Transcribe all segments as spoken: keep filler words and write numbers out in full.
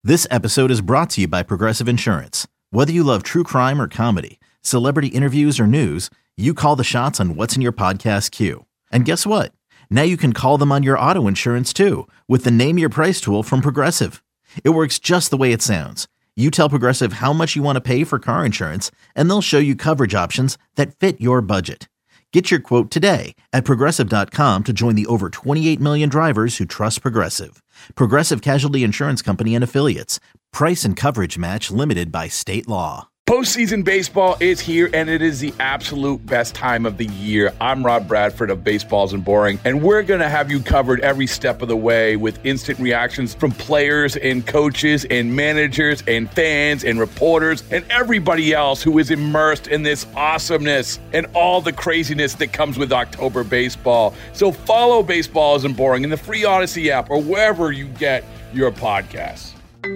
This episode is brought to you by Progressive Insurance. Whether you love true crime or comedy, celebrity interviews or news, you call the shots on what's in your podcast queue. And guess what? Now you can call them on your auto insurance too with the Name Your Price tool from Progressive. It works just the way it sounds. You tell Progressive how much you want to pay for car insurance, and they'll show you coverage options that fit your budget. Get your quote today at Progressive dot com to join the over twenty-eight million drivers who trust Progressive. Progressive Casualty Insurance Company and Affiliates. Price and coverage match limited by state law. Postseason baseball is here, and it is the absolute best time of the year. I'm Rob Bradford of Baseballs and Boring, and we're going to have you covered every step of the way with instant reactions from players and coaches and managers and fans and reporters and everybody else who is immersed in this awesomeness and all the craziness that comes with October baseball. So follow Baseballs and Boring in the free Odyssey app or wherever you get your podcasts.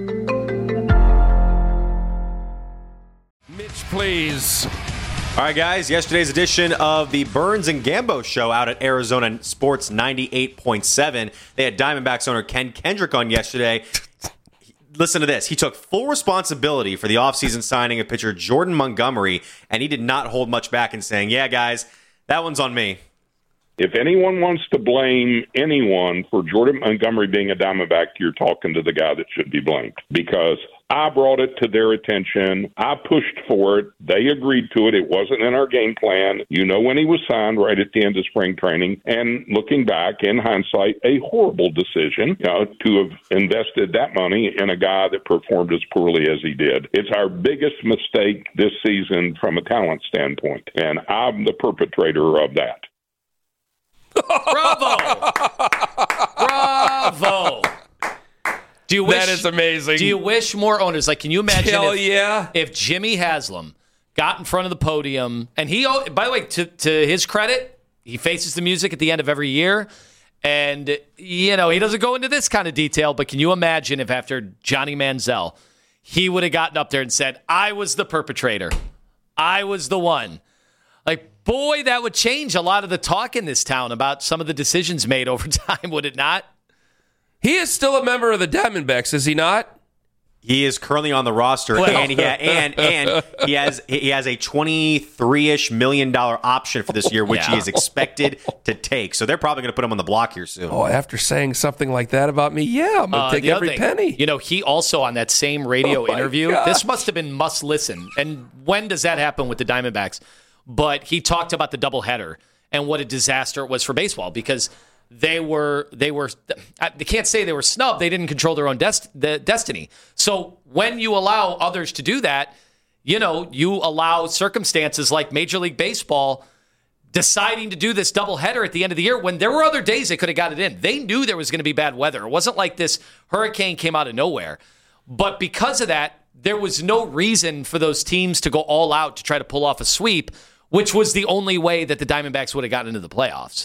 Mitch, please. All right, guys. Yesterday's edition of the Burns and Gambo show out at Arizona Sports ninety-eight point seven. They had Diamondbacks owner Ken Kendrick on yesterday. Listen to this. He took full responsibility for the offseason signing of pitcher Jordan Montgomery, and he did not hold much back in saying, yeah, guys, that one's on me. If anyone wants to blame anyone for Jordan Montgomery being a Diamondback, you're talking to the guy that should be blamed, because I brought it to their attention. I pushed for it. They agreed to it. It wasn't in our game plan. You know, when he was signed right at the end of spring training, and looking back in hindsight, a horrible decision, you know, to have invested that money in a guy that performed as poorly as he did. It's our biggest mistake this season from a talent standpoint, and I'm the perpetrator of that. Bravo! Bravo! Do you wish, that is amazing. Do you wish more owners, like, can you imagine Hell if, yeah. if Jimmy Haslam got in front of the podium, and he, by the way, to, to his credit, he faces the music at the end of every year, and, you know, he doesn't go into this kind of detail, but can you imagine if after Johnny Manziel, he would have gotten up there and said, I was the perpetrator. I was the one. Like, boy, that would change a lot of the talk in this town about some of the decisions made over time, would it not? He is still a member of the Diamondbacks, is he not? He is currently on the roster, Well. and, he ha- and and he has he has a twenty-three-ish million dollar option for this year, which Yeah. he is expected to take. So they're probably going to put him on the block here soon. Oh, after saying something like that about me, yeah, I'm going to Uh, take the other every thing, penny. You know, he also on that same radio Oh, my interview, gosh. this must have been must listen. And when does that happen with the Diamondbacks? But he talked about the doubleheader and what a disaster it was for baseball, because they were they were they can't say they were snubbed. They didn't control their own dest- the destiny. So when you allow others to do that, you know, you allow circumstances like Major League Baseball deciding to do this doubleheader at the end of the year when there were other days they could have got it in. They knew there was going to be bad weather. It wasn't like this hurricane came out of nowhere. But because of that, there was no reason for those teams to go all out to try to pull off a sweep, which was the only way that the Diamondbacks would have gotten into the playoffs.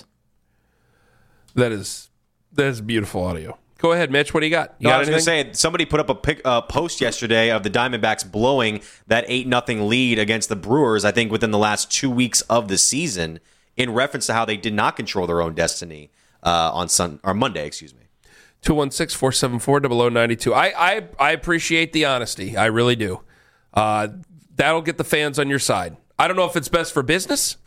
That is that is beautiful audio. Go ahead, Mitch. What do you got? You No, got I was going to anything? say, somebody put up a pic, uh, post yesterday of the Diamondbacks blowing that eight nothing lead against the Brewers, I think, within the last two weeks of the season, in reference to how they did not control their own destiny uh, on Sun or Monday, excuse me. two one six, four seven four, zero zero nine two. I, I, I appreciate the honesty. I really do. Uh, that'll get the fans on your side. I don't know if it's best for business.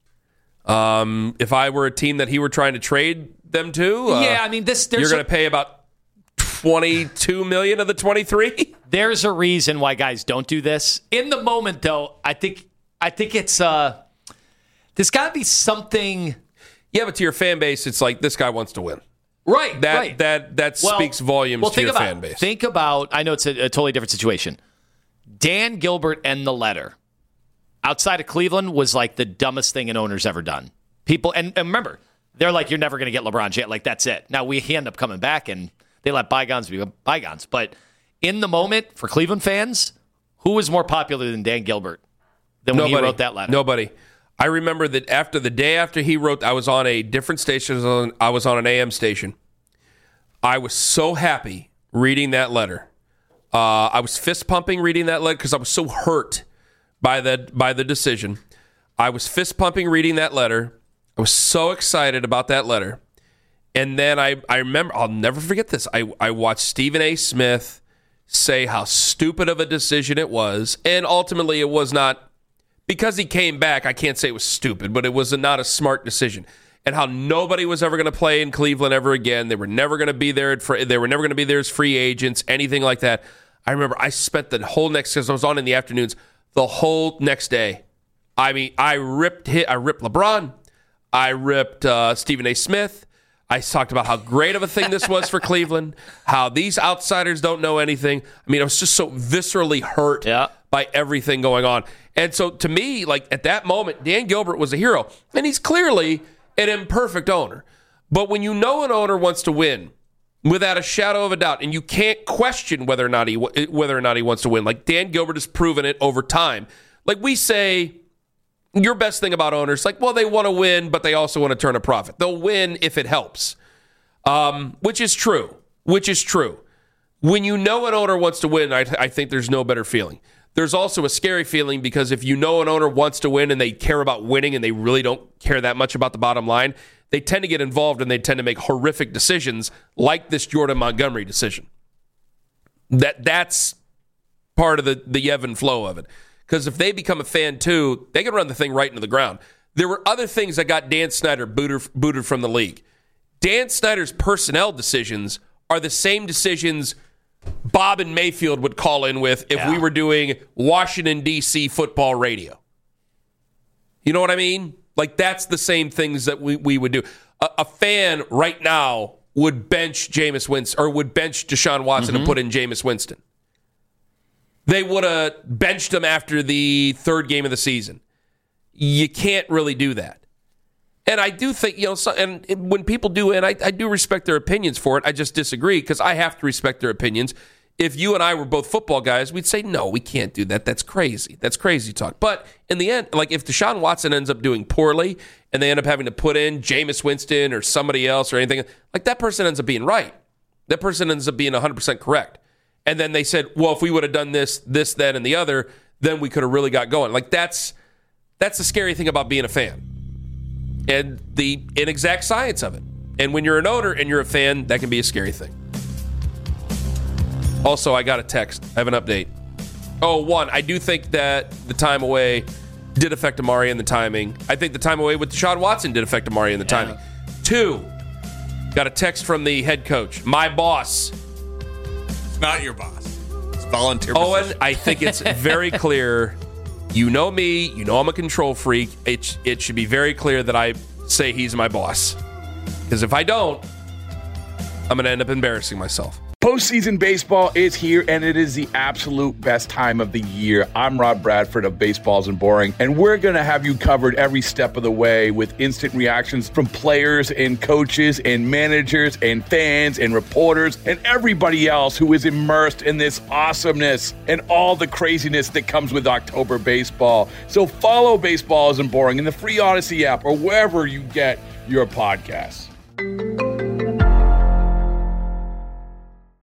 Um, if I were a team that he were trying to trade them to, uh, Yeah, I mean, this there's you're going a- to pay about twenty-two million of the twenty-three. There's a reason why guys don't do this. In the moment, though, I think I think it's uh, there's got to be something. Yeah, but to your fan base, it's like this guy wants to win. Right, That right. that that Well- speaks volumes well, to think your about, fan base. Think about, I know it's a, a totally different situation. Dan Gilbert and the letter outside of Cleveland was like the dumbest thing an owner's ever done. People, and, and remember, they're like, you're never going to get LeBron James. Like, that's it. Now, we he end up coming back, and they let bygones be bygones. But in the moment, for Cleveland fans, who was more popular than Dan Gilbert than when Nobody he wrote that letter? Nobody. I remember that after the day after he wrote, I was on a different station. I was on, I was on an A M station. I was so happy reading that letter. Uh, I was fist pumping reading that letter because I was so hurt by the by the decision. I was fist pumping reading that letter. I was so excited about that letter. And then I, I remember, I'll never forget this. I, I watched Stephen A. Smith say how stupid of a decision it was, and ultimately it was not, because he came back, I can't say it was stupid, but it was a, not a smart decision, and how nobody was ever going to play in Cleveland ever again. They were never going to be there. At, they were never going to be there as free agents, anything like that. I remember I spent the whole next, because I was on in the afternoons, the whole next day. I mean, I ripped hit, I ripped LeBron. I ripped uh, Stephen A. Smith. I talked about how great of a thing this was for Cleveland, how these outsiders don't know anything. I mean, I was just so viscerally hurt yeah. by everything going on. And so to me, like at that moment, Dan Gilbert was a hero. And he's clearly an imperfect owner. But when you know an owner wants to win, without a shadow of a doubt, and you can't question whether or not he whether or not he wants to win, like Dan Gilbert has proven it over time. Like we say, your best thing about owners, like, well, they want to win, but they also want to turn a profit. They'll win if it helps, um, which is true, which is true. When you know an owner wants to win, I, I think there's no better feeling. There's also a scary feeling, because if you know an owner wants to win and they care about winning and they really don't care that much about the bottom line, they tend to get involved and they tend to make horrific decisions like this Jordan Montgomery decision. That That's part of the, the ebb and flow of it. Because if they become a fan too, they can run the thing right into the ground. There were other things that got Dan Snyder booted, booted from the league. Dan Snyder's personnel decisions are the same decisions Bob and Mayfield would call in with if yeah. we were doing Washington, D C football radio. You know what I mean? Like, that's the same things that we, we would do. A, a fan right now would bench Jameis Winston, or would bench Deshaun Watson mm-hmm. and put in Jameis Winston. They would have benched him after the third game of the season. You can't really do that. And I do think, you know, so, and when people do, and I, I do respect their opinions for it, I just disagree, because I have to respect their opinions. If you and I were both football guys, we'd say, no, we can't do that. That's crazy. That's crazy talk. But in the end, like if Deshaun Watson ends up doing poorly and they end up having to put in Jameis Winston or somebody else or anything, like that person ends up being right. That person ends up being one hundred percent correct. And then they said, well, if we would have done this, this, that, and the other, then we could have really got going. Like that's that's the scary thing about being a fan and the inexact science of it. And when you're an owner and you're a fan, that can be a scary thing. Also, I got a text. I have an update. Oh, one, I do think that the time away did affect Amari and the timing. I think the time away with Deshaun Watson did affect Amari and the yeah. timing. Two, got a text from the head coach, my boss. It's not your boss. It's volunteer Owen, position. I think it's very clear. You know me. You know I'm a control freak. It, it should be very clear that I say he's my boss. Because if I don't, I'm going to end up embarrassing myself. Postseason baseball is here, and it is the absolute best time of the year. I'm Rob Bradford of Baseballs and Boring, and we're going to have you covered every step of the way with instant reactions from players and coaches and managers and fans and reporters and everybody else who is immersed in this awesomeness and all the craziness that comes with October baseball. So follow Baseballs and Boring in the free Odyssey app or wherever you get your podcasts.